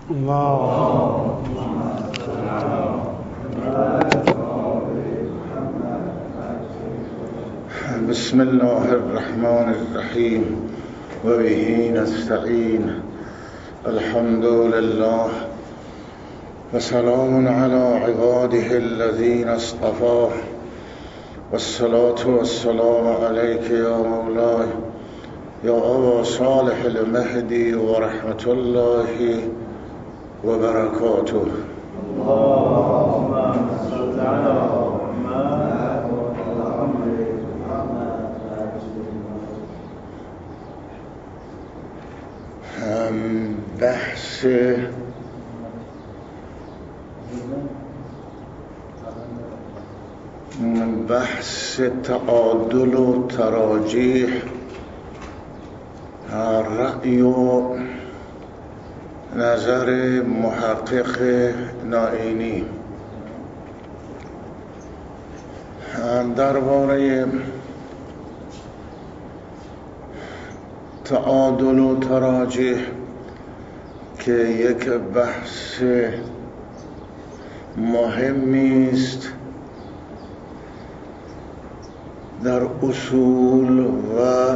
بسم الله الرحمن الرحیم و به نستعین. الحمد لله و سلام علی عباده الذین اصطفاه و الصلاة والسلام علیک یا مولاي یا ابا صالح المهدی و رحمت الله و برکاته. اللهم صل علی محمد. بحث تعادل و تراجیح، رأی و نظر محقق نائینی درباره تعادل و تراجیح که یک بحث مهمی است در اصول و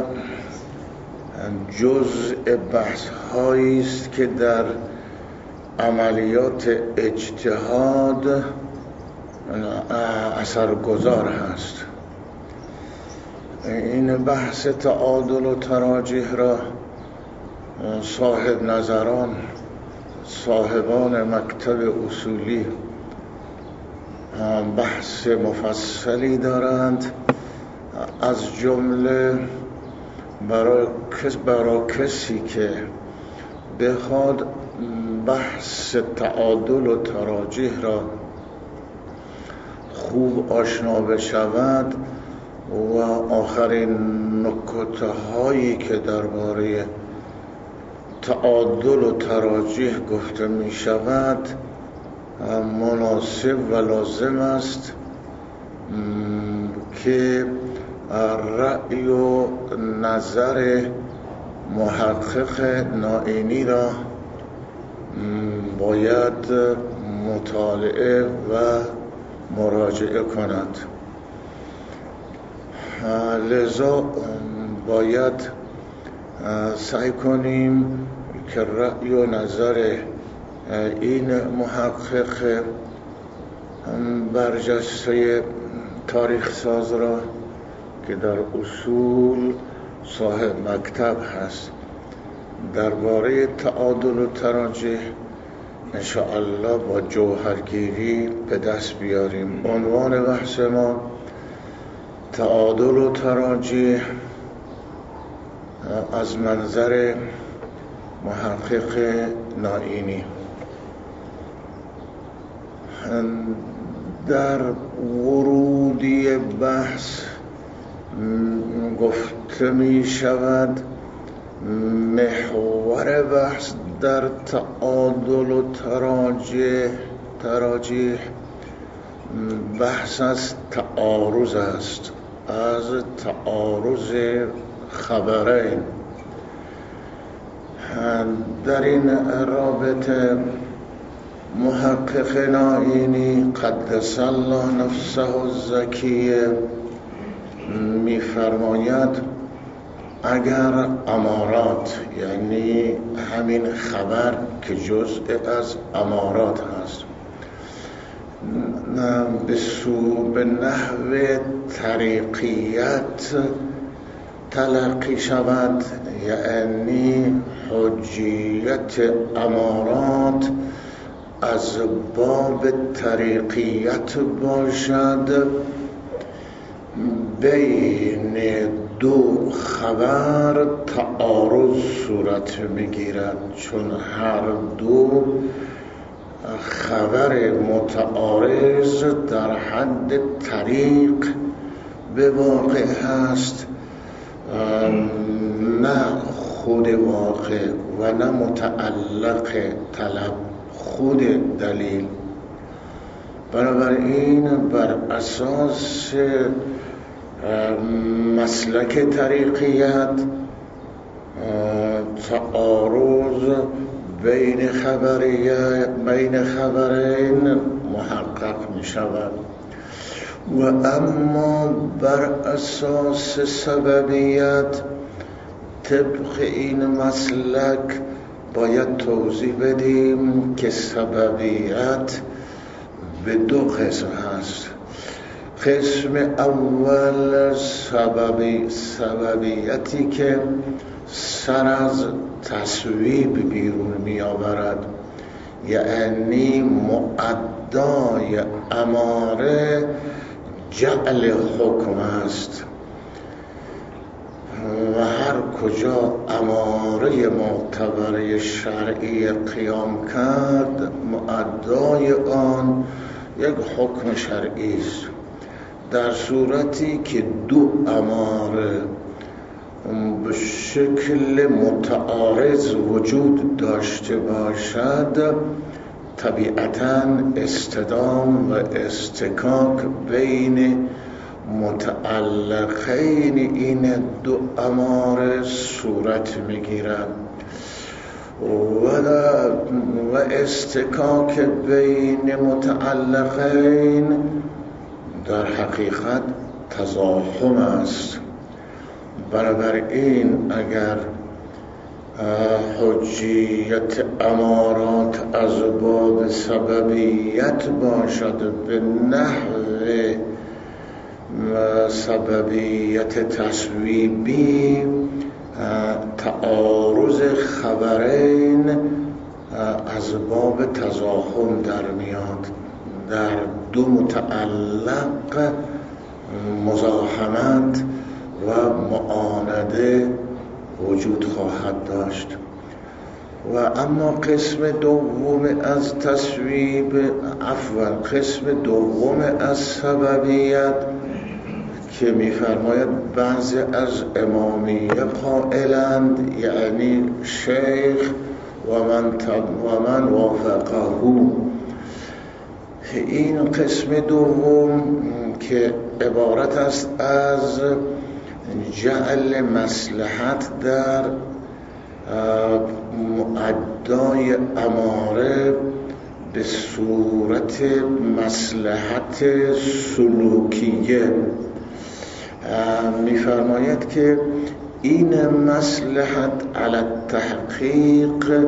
جزء بحث هایی است که در عملیات اجتهاد اثرگذار هست. این بحث تعادل و تراجیح را صاحب نظران، صاحبان مکتب اصولی بحث مفصلی دارند، از جمله برای کسی که بخواد بحث تعادل و تراجیح را خوب آشنا بشود و آخرین نکته هایی که درباره تعادل و تراجیح گفته می شود مناسب و لازم است که رأی و نظر محقق نائینی را باید مطالعه و مراجعه کند. لذا باید سعی کنیم که رأی و نظر این محقق برجسته تاریخ ساز را که در اصول صاحب مکتب هست درباره تعادل و تراجیح انشاءالله با جوهرگیری به دست بیاریم. عنوان بحث ما تعادل و تراجیح از منظر محقق نائینی. در ورودی بحث گفته می شود محور بحث در تعادل و تراجیح بحث از تعارض است، از تعارض خبرین. در این رابطه محقق نائینی قدس الله نفسه الزکیه می‌فرماید اگر امارات، یعنی همین خبر که جزء از امارات هست، به نحو طریقیت تلقی شود، یعنی حجیت امارات از باب طریقیت باشد، بین دو خبر تعارض صورت میگیرد، چون هر دو خبر متعارض در حد طریق به واقع هست، نه خود واقع و نه متعلق طلب خود دلیل. بنابراین بر اساس مسلک طریقیت تعارض بین خبرین محقق می شود. و اما بر اساس سببیت طبق این مسلک باید توضیح بدیم که سببیت به دو قسم هست. قسم اول سببیتی که سر از تصویب بیرون می آورد، یعنی مؤدای اماره جعل حکم است و هر کجا اماره معتبر شرعی قیام کرد مؤدای آن یک حکم شرعی است. در صورتی که دو اماره به شکل متعارض وجود داشته باشد، طبیعتاً اصطدام و اصطکاک بین متعلقین این دو اماره صورت میگیرد و اصطکاک بین متعلقین در حقیقت تزاحم است. بنابراین اگر حجیت امارات از باب سببیت باشد به نحو سببیت تصویبی، تعارض خبرین از باب تزاحم در میاد. در دو متعلق مزاحمت و معانده وجود خواهد داشت. و اما قسم دوم از از سببیت که می‌فرماید بعضی از امامیه قائلند، یعنی شیخ و من وافقه، این قسم دوم که عبارت است از جعل مصلحت در مؤدای اماره به صورت مصلحت سلوکیه، می‌فرماید که این مصلحت علی التحقیق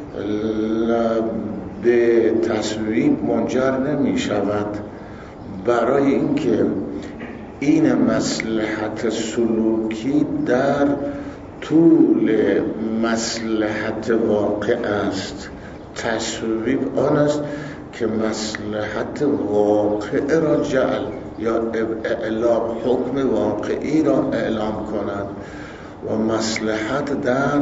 به تصویب منجر نمی شود، برای اینکه این مصلحت سلوکی در طول مصلحت واقع است. تصویب آن است که مصلحت واقع را جعل یا اعلام حکم واقعی را اعلام کند و مصلحت در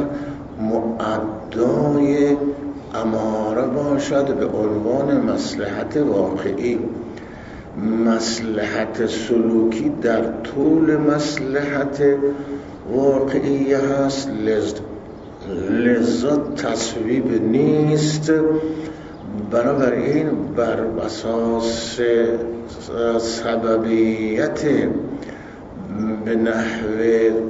مؤدای اماره باشد به عنوان مصلحت واقعی. مصلحت سلوکی در طول مصلحت واقعی هست، لذا تصویب نیست. بنابراین بر اساس سببیت به نحو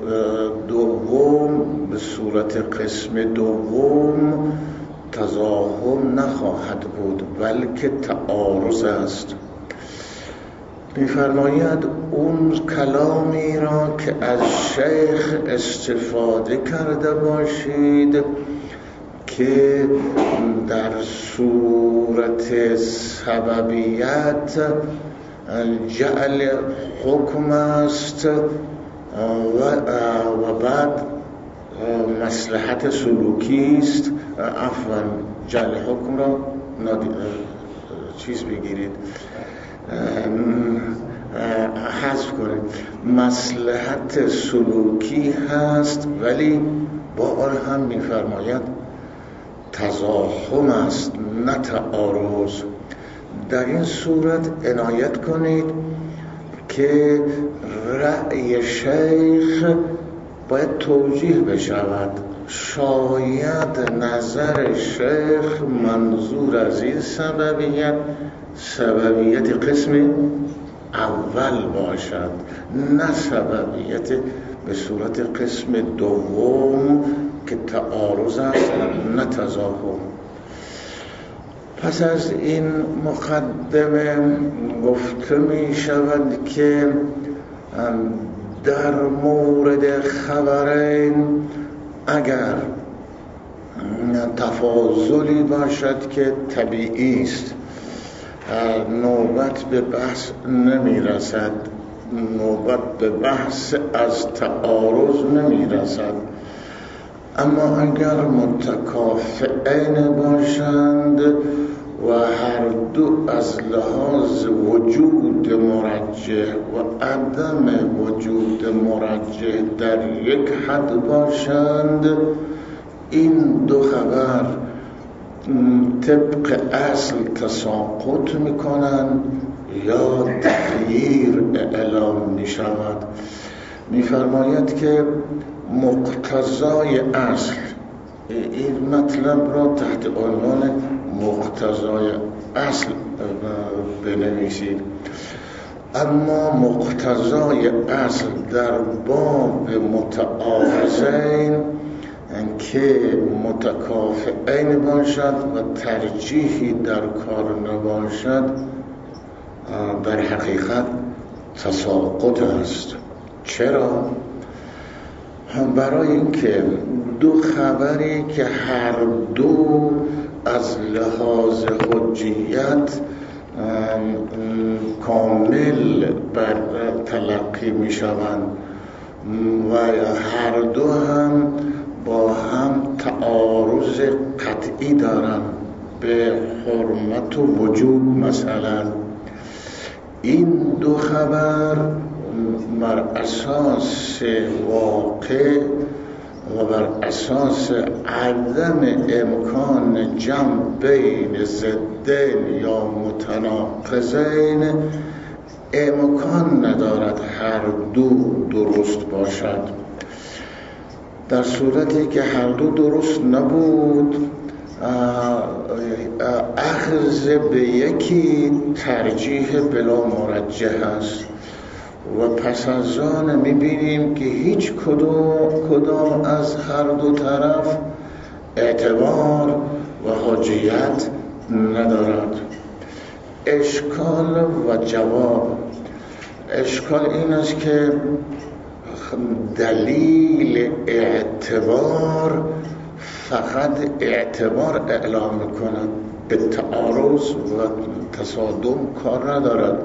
دوم، به صورت قسم دوم، تزاحم نخواهد بود بلکه تعارض است. می‌فرماید اون کلامی را که از شیخ استفاده کرده باشید که در صورت سببیت جعل حکم است و بعد مصلحت سلوکی است، عفوا جعل حکم را بگیرید، حذف کنید، مصلحت سلوکی هست ولی با آن هم می‌فرماید تزاحم است نه تعارض. در این صورت عنایت کنید که رأی شیخ باید توجیه بشود. شاید نظر شیخ منظور از این سببیت قسم اول باشد، نه سببیت به صورت قسم دوم که تعارض است نه تضاهم. پس از این مقدمه گفته می شود که در مورد خبرین اگر تفاضلی باشد که طبیعی است، نوبت به بحث نمی رسد، نوبت به بحث از تعارض نمی رسد، اما اگر متکافئین باشند و هر دو از لحاظ وجود مرجح و عدم وجود مرجح در یک حد باشند، این دو خبر طبق اصل تساقط میکنند یا تغییر اعلام میشود. میفرماید که مقتضای اصل، این مطلب را تحت عنوان مقتضای اصل بنویسید، اما مقتضای اصل در باب متعارضین که متکافئین باشد و ترجیحی در کار نباشد در حقیقت تساقط است. چرا؟ برای اینکه دو خبری که هر دو از لحاظ حجیت کامل بر تلقی می شوند و هر دو هم با هم تعارض قطعی دارند به حرمت و وجوب، مثلا این دو خبر بر اساس واقع و بر اساس عدم امکان جمع بین ضدین یا متناقضین امکان ندارد هر دو درست باشد. در صورتی که هر دو درست نبود، اخذ به یکی ترجیح بلا مرجح است و پس از آن میبینیم که هیچ کدام از هر دو طرف اعتبار و حجیت ندارد. اشکال و جواب. اشکال این است که دلیل اعتبار فقط اعتبار اعلام میکنند، به تعارض و تصادم کار ندارد.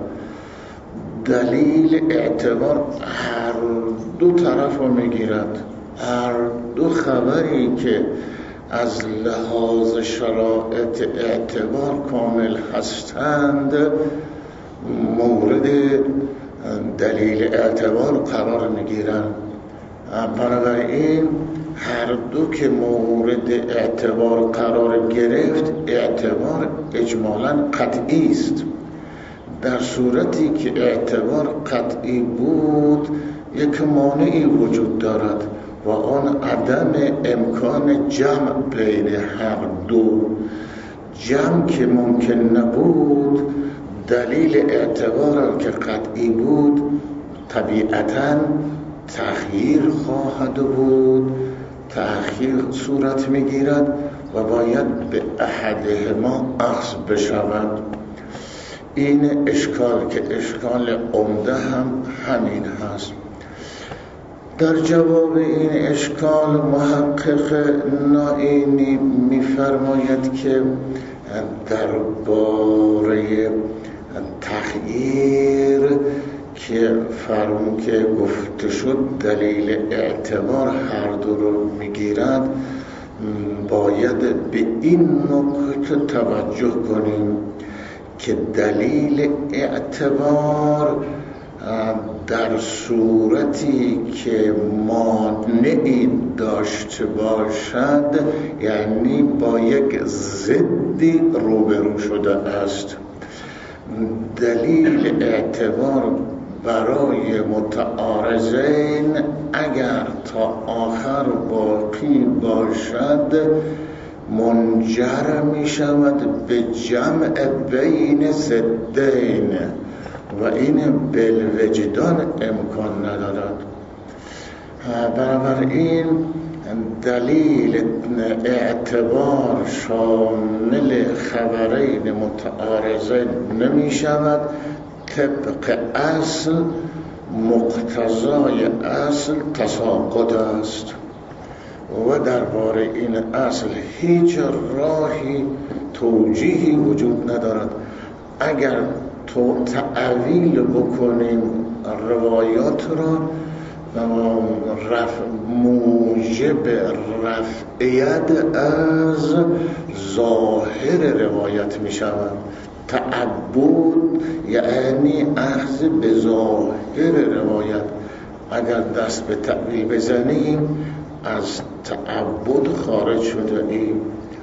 دلیل اعتبار هر دو طرف رو میگیرد. هر دو خبری که از لحاظ شرایط اعتبار کامل هستند مورد دلیل اعتبار قرار میگیرند. بنابراین هر دو که مورد اعتبار قرار گرفت، اعتبار اجمالاً قطعی است. در صورتی که اعتبار قطعی بود، یک مانعی وجود دارد و آن عدم امکان جمع بین هر دو. جمع که ممکن نبود، دلیل اعتبار که قطعی بود طبیعتاً تأخیر خواهد بود، تأخیر صورت میگیرد و باید به احدهما اخذ بشود. این اشکال که اشکال عمده هم همین هست. در جواب این اشکال محقق نائینی میفرماید که درباره تغییر که که گفته شد دلیل اعتبار هر دو رو میگیرد، باید به این نکته توجه کنیم که دلیل اعتبار در صورتی که مانعی داشته باشد، یعنی با یک ضدی روبرو شده است. دلیل اعتبار برای متعارضین اگر تا آخر باقی باشد منجر می شود به جمع بین ضدین و این بالوجدان امکان ندارد. بنابراین دلیل اعتبار شامل خبرین متعارضین نمی شود. طبق اصل مقتضای اصل تساقط است و درباره این اصل هیچ راهی توجیهی وجود ندارد. اگر تو تعویل بکنیم روایات را موجب رفعیت از ظاهر روایت می شود. تعبد یعنی اخذ به ظاهر روایت. اگر دست به تعویل بزنیم از تعبد خارج شده ایم.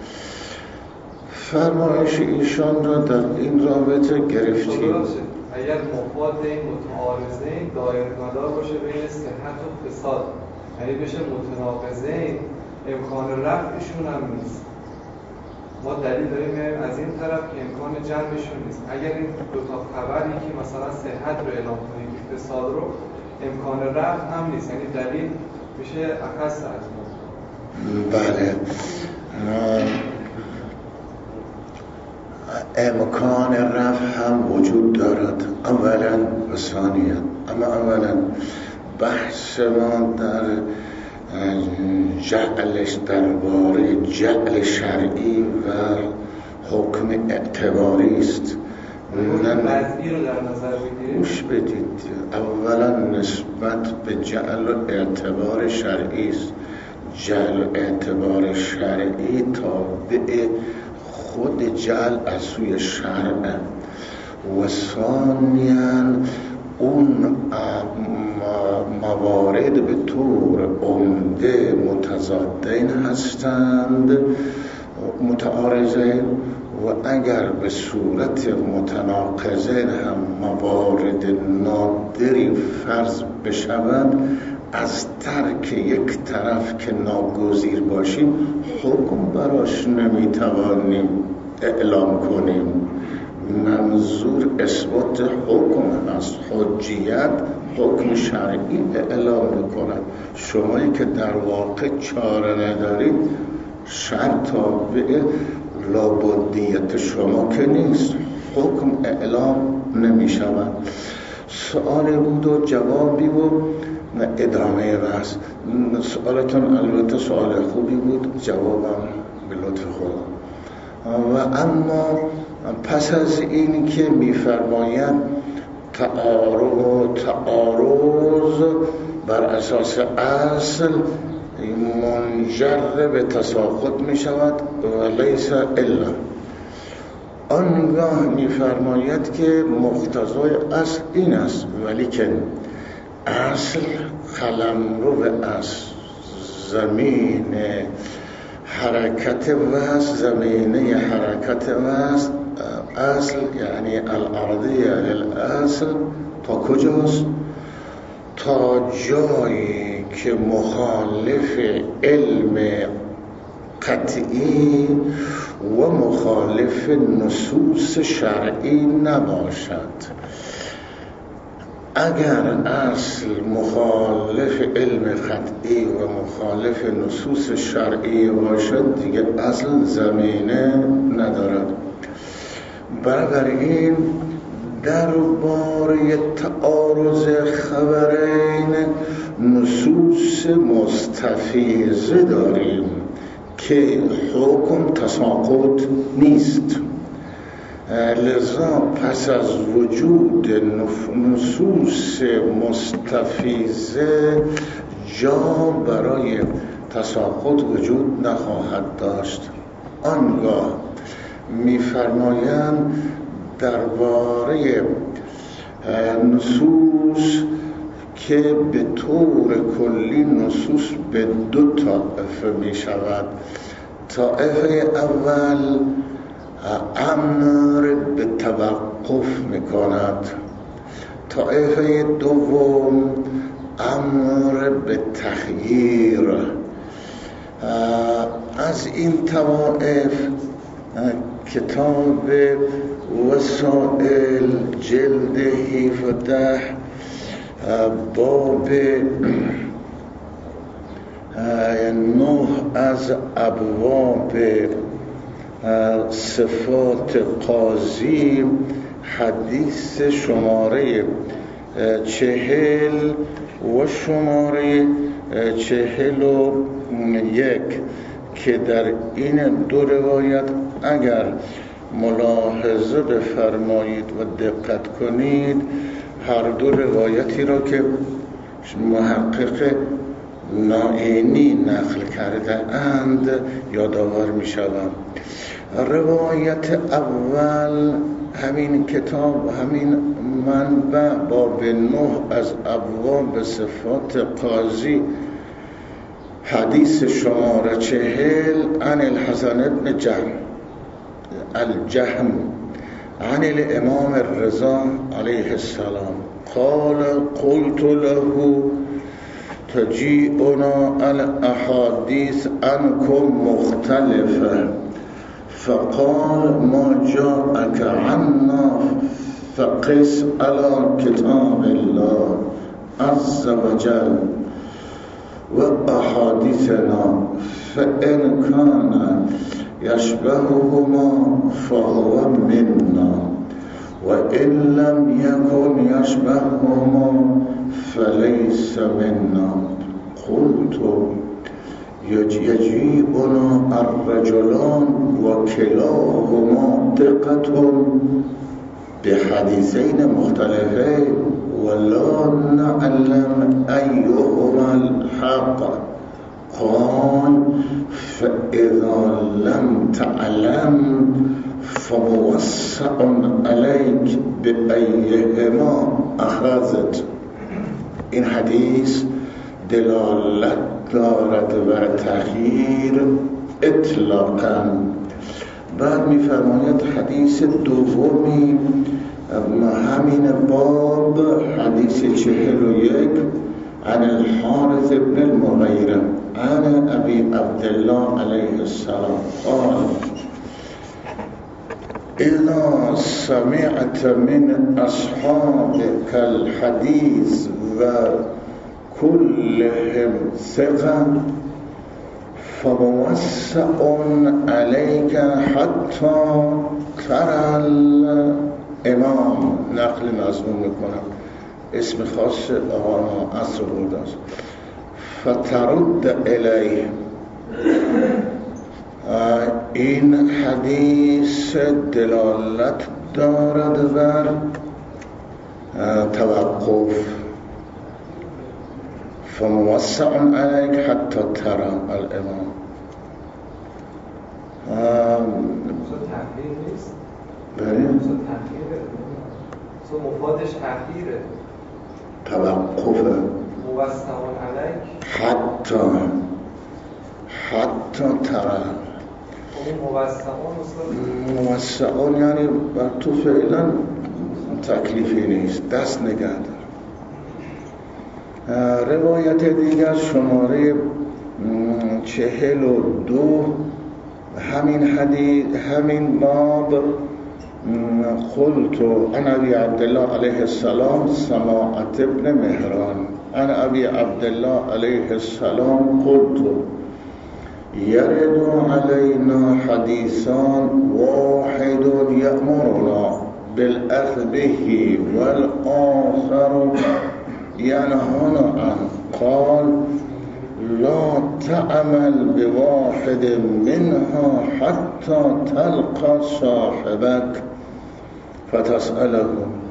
فرمایش ایشان را در این رابطه گرفتیم. اگر مفاد این متعارضین دایره مدار باشه بین صحت و فساد، یعنی بشه متناقضین، امکان رفعشون هم نیست. ما دلیل داریم از این طرف که امکان جمعشون نیست. اگر این دو تا خبری که مثلا صحت رو اعلام کنیم که فساد رو، امکان رفع هم نیست، یعنی دلیل میشه اخص از ما. بله، امکان رفع هم وجود دارد اولا و ثانیا. اما اولا بحث ما در جعلش درباره جعل شرعی و حکم اعتباری است. وضعی رو در نظر بگیرید. گوش بدید، اولا نسبت به جعل و اعتبار شرعی است. جعل و اعتبار شرعی تابع خود جعل از سوی شرع و ثانیاً اون موارد به طور عمده متضادین هستند، متعارضین، و اگر به صورت متناقضین هم موارد نادری فرض بشود، از ترک یک طرف که ناگزیر باشیم حکم براش نمیتوانیم اعلام کنیم. منظور اثبات حکم است. حجیت حکم شرعی اعلام میکند. شمایی که در واقع چاره ندارید، شرط تابع لابدیت شما که نیست، حکم اعلام نمیشود. سؤال بود و جوابی و ادامه بحث. سؤالتون البته سؤال خوبی بود، جوابم به لطف خدا. و اما پس از این که می‌فرماید تعارض بر اساس اصل منجر به تساقط می شود و لیس الا، آنگاه می‌فرماید که مقتضای اصل این است، ولیکن اصل قلمرو از زمین حرکت وست، زمینه حرکت وست، اصل یعنی الارضیه للاصل تا کجاست؟ تا جایی که مخالف علم قطعی و مخالف نصوص شرعی نباشد. اگر اصل مخالف علم قطعی و مخالف نصوص شرعی باشد، دیگه اصل زمینه ندارد. بنابراین درباره تعارض خبرین نصوص مستفیضه داریم که حکم تساقط نیست. لذا پس از وجود نصوص مستفیضه جا برای تساقط وجود نخواهد داشت. آنگاه می‌فرمایند درباره نصوص که به طور کلی نصوص به دو طائفه می شود. طائفه اول امر به توقف می کند، طائفه دوم امر به تغییر. از این طوائف کتاب وسائل جلد 17 باب 9 از ابواب صفات قاضی حدیث شماره 40 و شماره 41 که در این دو روایت اگر ملاحظه بفرمایید و دقت کنید هر دو روایتی را که محقق نائینی نقل کرده اند یادآور می شوم. روایت اول همین کتاب، همین منبع، باب 9 از ابواب صفات قاضی، حدیث شماره 40 عن الحسن ابن الجهم عن الامام الرضا علیه السلام قال قلت له تجيئنا الاحاديث عنكم مختلفه فقال ما جاءك عنا فقس على كتاب الله عز وجل وأحاديثنا فإن كان يشبههما فهو منا وإن لم يكن يشبههما فليس منا. قلت يجيئنا الرجلان وكلاهما ثقة بحديثين مختلفين ولا نعلم أيهما الحق. قال فإذا لم تعلم فموسع عليك بأيهما أخذت. این حدیث دلالت دارد بر تغییر اطلاقاً. بعد می‌فرماید حدیث دومی همین باب، حدیث 41 عن الحارث بن المغيرة عن ابي عبد الله عليه السلام قال اذا سمعت من اصحابك الحديث وكلهم ثقة فموسع عليك حتى ترى الامام. نقل مضمون میکنم، اسم خاص آقا عصر برده است. فترد الیه. این حدیث دلالت دارد بر توقف. فموسع علیک حتی ترى الامام. تحقیر نیست؟ بله مفادش تحقیره، توقفه. موسع علیک حتی ترى. موسعون یعنی بر تو فعلا تکلیفی نیست، دست نگه دار. روایت دیگر شماره 42 همین حدیث، همین باب. قلت عن ابي عبد الله عليه السلام سماعة ابن مهران عن ابي عبد الله عليه السلام قلت يرد علينا حديثان واحد يأمرنا بالأخذ به والآخر ينهانا عنه. قال لا تعمل بواحد منها حتى تلقى صاحبك فتسأله.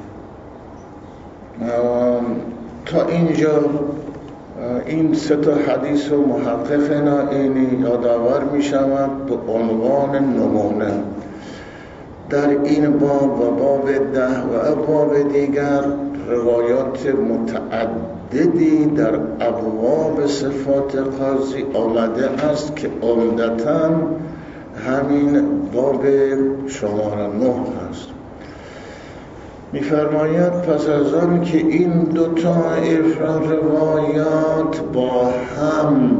تا اینجا این سه تا حدیث و محقق نائینی یادآور می شود به عنوان نمونه. در این باب و باب 10 و ابواب دیگر روایات متعددی در ابواب صفات قاضی آمده است که عمدتاً همین باب شماره 9 است. می‌فرماید پس از آن که این دو طایف روایات با هم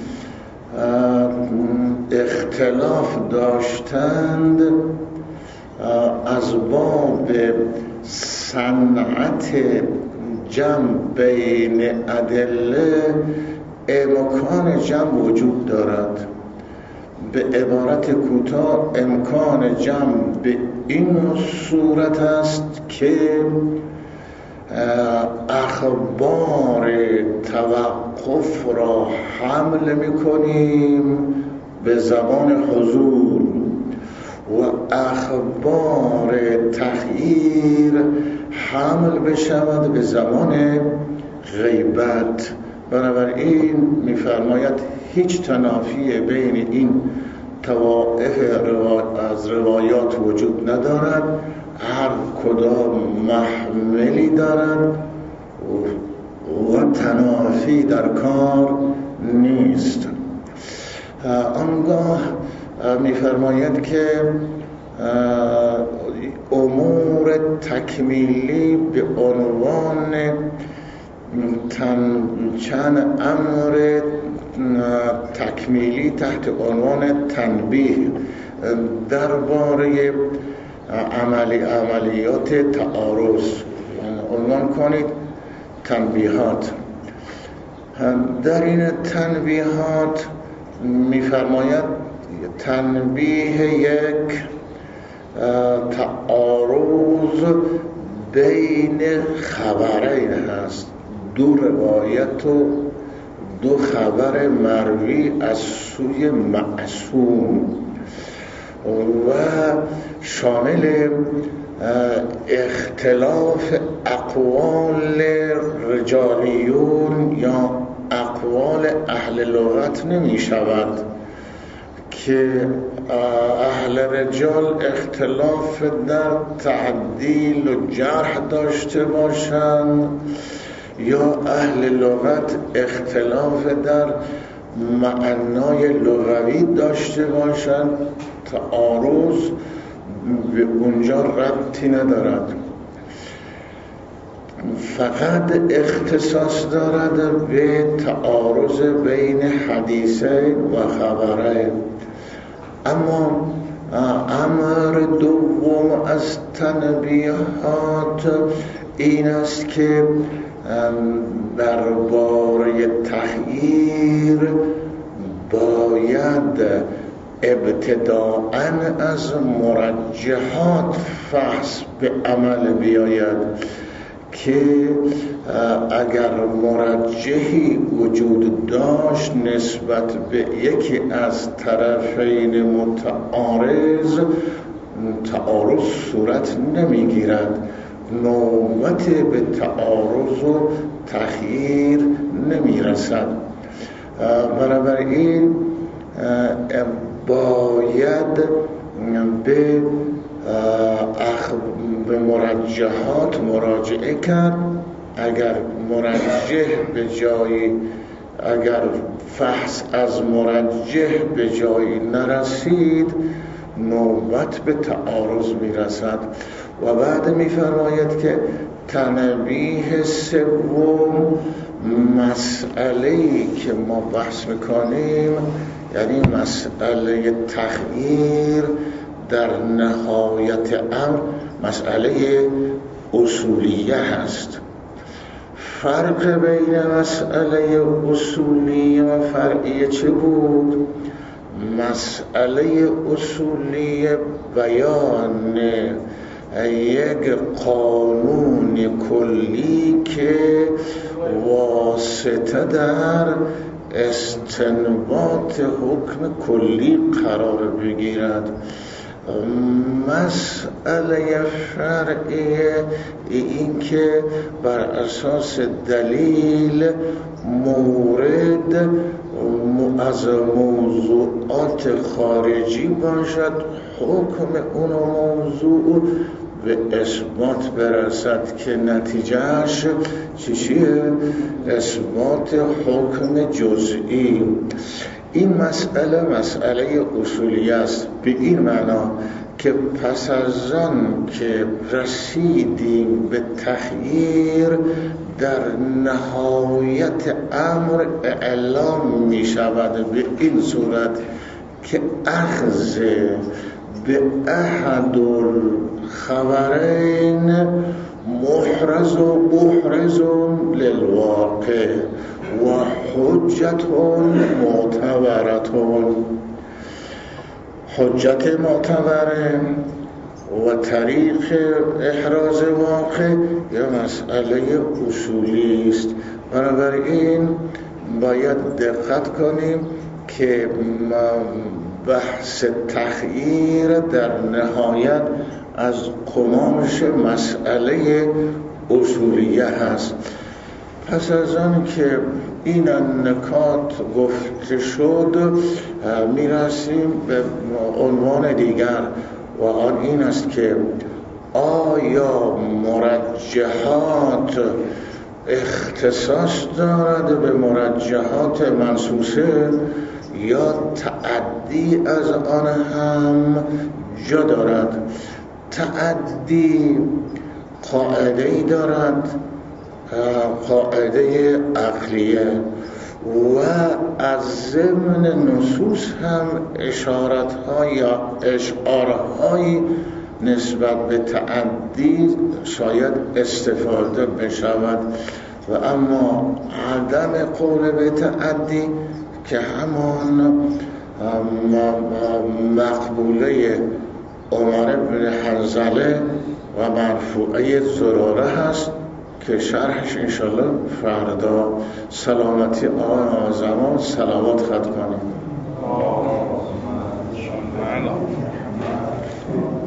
اختلاف داشتند، از باب صنعت جمع بین ادله امکان جمع وجود دارد. به عبارت کوتاه امکان جمع به این صورت است که اخبار توقف را حمل می‌کنیم به زمان حضور و اخبار تغییر حمل بشود به زمان غیبت. بنابراین می‌فرماید هیچ تنافی بین این طوائف از روایات وجود ندارد، هر کدام محملی دارد و تنافی در کار نیست. آنگاه می‌فرماید که امور تکمیلی به عنوان چند امر تکمیلی تحت عنوان تنبیه درباره عملیات تعارض عنوان کنید تنبیهات. در این تنبیهات می‌فرماید تنبیه یک تعارض بین خبرین هست، دو روایت و دو خبر مروی از سوی معصوم و شامل اختلاف اقوال رجالیون یا اقوال اهل لغت نمی شود که اهل رجال اختلاف در تعدیل و جرح داشته باشند یا اهل لغت اختلاف در معنای لغوی داشته باشند. تعارض به اونجا ربطی ندارد، فقط اختصاص دارد به تعارض بین حدیثین و خبرین. اما امر دوم از تنبیهات این است که درباره تغییر باید ابتداءً از مرجحات فحص به عمل بیاید که اگر مرجحی وجود داشت نسبت به یکی از طرفین متعارض، تعارض صورت نمیگیرد، نوبت به تعارض و تغییر نمیرسد. بنابراین باید به مرجحات مراجعه کرد. اگر مرجح به جایی، اگر فحص از مرجح به جایی نرسید نوبت به تعارض میرسد. و بعد میفرماید که تنبیه سوم مسئله‌ای که ما بحث میکنیم یعنی مسئله تغییر در نهایت امر مسئله اصولیه هست. فرق بین مسئله اصولیه و فرعیه چه بود؟ مسئله اصولیه بیان یک قانون کلی که واسطه در استنباط حکم کلی قرار بگیرد. مسئله فرعیه این که بر اساس دلیل مورد از موضوعات خارجی باشد، حکم اون موضوع به اثبات برسد که نتیجهش چیه؟ اثبات حکم جزئی. این مسئله اصولی است، به این معنا که پس از آن که رسیدیم به تغییر در نهایت امر اعلام می شود به این صورت که اخذ به احد الخبرین محرز للواقع و حجت معتبرتون. حجت معتبره و طریق احراز واقع یا مسئله اصولی است. بنابراین باید دقت کنیم که بحث تخییر در نهایت از قماش مسئله اصولیه هست. پس از آن که این نکات گفته شد میرسیم به عنوان دیگر و آن این است که آیا مرجحات اختصاص دارد به مرجحات منصوصه یا تعدی از آن هم جا دارد؟ تعدی قاعده‌ای دارد، قاعده عقلیه، و از ضمن نصوص هم اشارت‌ها یا اشعارهایی نسبت به تعدی شاید استفاده بشود و اما عدم قول به تعدی که همان مقبوله عمر بن حنظله و مرفوعه زراره هست که شرحش انشالله فردا سلامتی آن زمان صلوات خط کنیم.